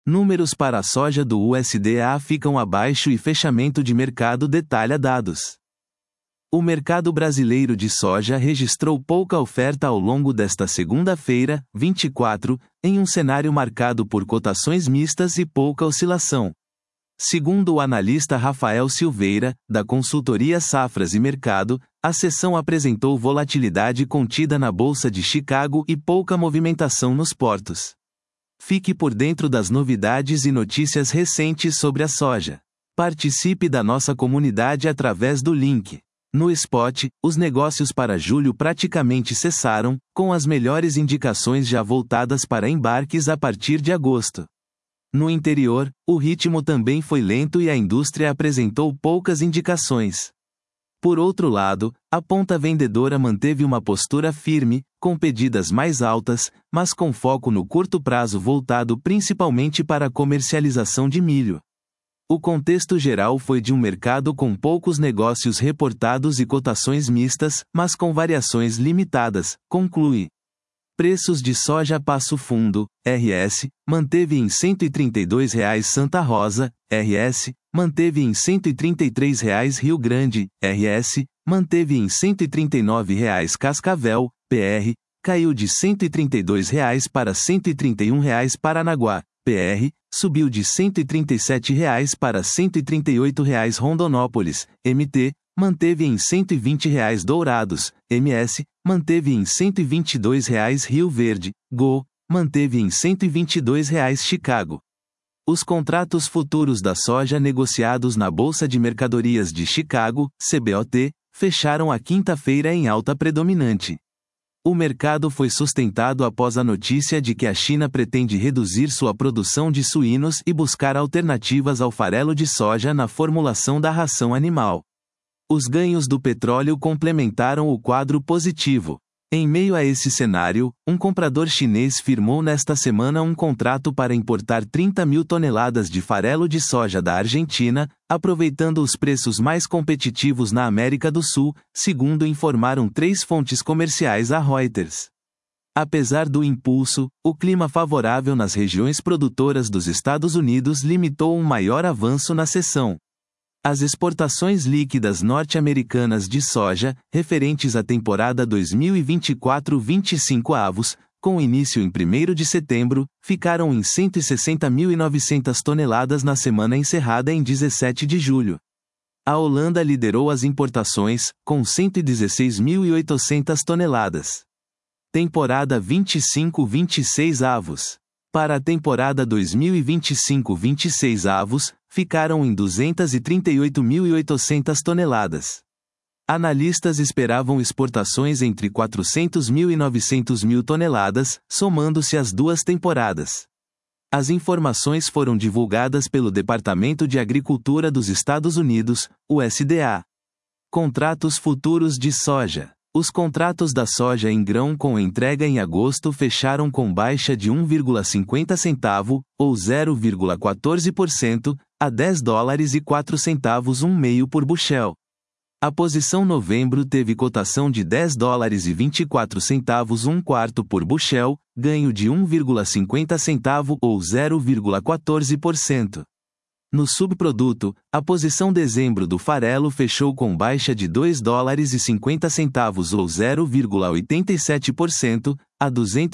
Números para a soja do USDA ficam abaixo e fechamento de mercado detalha dados. O mercado brasileiro de soja registrou pouca oferta ao longo desta segunda-feira, 24, em um cenário marcado por cotações mistas e pouca oscilação. Segundo o analista Rafael Silveira, da consultoria Safras e Mercado, a sessão apresentou volatilidade contida na Bolsa de Chicago e pouca movimentação nos portos. Fique por dentro das novidades e notícias recentes sobre a soja. Participe da nossa comunidade através do link. No spot, os negócios para julho praticamente cessaram, com as melhores indicações já voltadas para embarques a partir de agosto. No interior, o ritmo também foi lento e a indústria apresentou poucas indicações. Por outro lado, a ponta vendedora manteve uma postura firme, com pedidas mais altas, mas com foco no curto prazo voltado principalmente para a comercialização de milho. O contexto geral foi de um mercado com poucos negócios reportados e cotações mistas, mas com variações limitadas, conclui. Preços de soja Passo Fundo, RS, manteve em R$ 132,00 Santa Rosa, RS, manteve em R$ 133,00 Rio Grande, RS, manteve em R$ 139,00 Cascavel, PR, caiu de R$ 132,00 para R$ 131,00 Paranaguá, PR, subiu de R$ 137,00 para R$ 138,00 Rondonópolis, MT, manteve em R$ 120,00 Dourados, MS, manteve em R$ 122,00 Rio Verde, GO, manteve em R$ 122,00 Chicago. Os contratos futuros da soja negociados na Bolsa de Mercadorias de Chicago, CBOT, fecharam a quinta-feira em alta predominante. O mercado foi sustentado após a notícia de que a China pretende reduzir sua produção de suínos e buscar alternativas ao farelo de soja na formulação da ração animal. Os ganhos do petróleo complementaram o quadro positivo. Em meio a esse cenário, um comprador chinês firmou nesta semana um contrato para importar 30 mil toneladas de farelo de soja da Argentina, aproveitando os preços mais competitivos na América do Sul, segundo informaram 3 fontes comerciais à Reuters. Apesar do impulso, o clima favorável nas regiões produtoras dos Estados Unidos limitou um maior avanço na sessão. As exportações líquidas norte-americanas de soja, referentes à temporada 2024-25 avos, com início em 1º de setembro, ficaram em 160.900 toneladas na semana encerrada em 17 de julho. A Holanda liderou as importações, com 116.800 toneladas. Temporada 25-26 avos. Para a temporada 2025-26 avos, ficaram em 238.800 toneladas. Analistas esperavam exportações entre 400.000 e 900.000 toneladas, somando-se as duas temporadas. As informações foram divulgadas pelo Departamento de Agricultura dos Estados Unidos, USDA. Contratos futuros de soja. Os contratos da soja em grão com entrega em agosto fecharam com baixa de 1,50 centavo, ou 0,14%, a $10,04 por bushel. A posição novembro teve cotação de $10,24 um quarto por bushel, ganho de 1,50 centavo ou 0,14%. No subproduto, a posição dezembro do farelo fechou com baixa de $2,50 ou 0,87%, a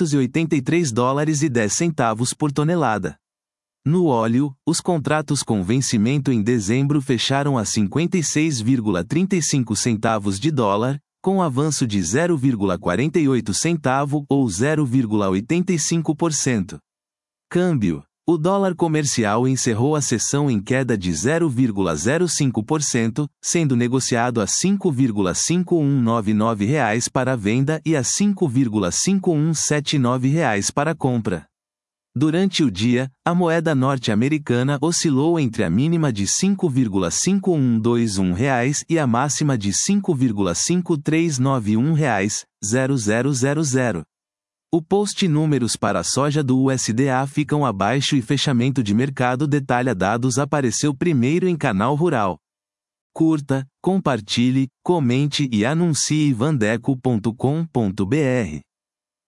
$283,10 por tonelada. No óleo, os contratos com vencimento em dezembro fecharam a 56,35 centavos de dólar, com avanço de 0,48 centavo ou 0,85%. Câmbio. O dólar comercial encerrou a sessão em queda de 0,05%, sendo negociado a R$ 5,5199 para a venda e a R$ 5,5179 para a compra. Durante o dia, a moeda norte-americana oscilou entre a mínima de R$ 5,5121 e a máxima de R$ 5,5391, 0000. O post números para a soja do USDA ficam abaixo e fechamento de mercado detalha dados apareceu primeiro em canal rural. Curta, compartilhe, comente e anuncie vandeco.com.br.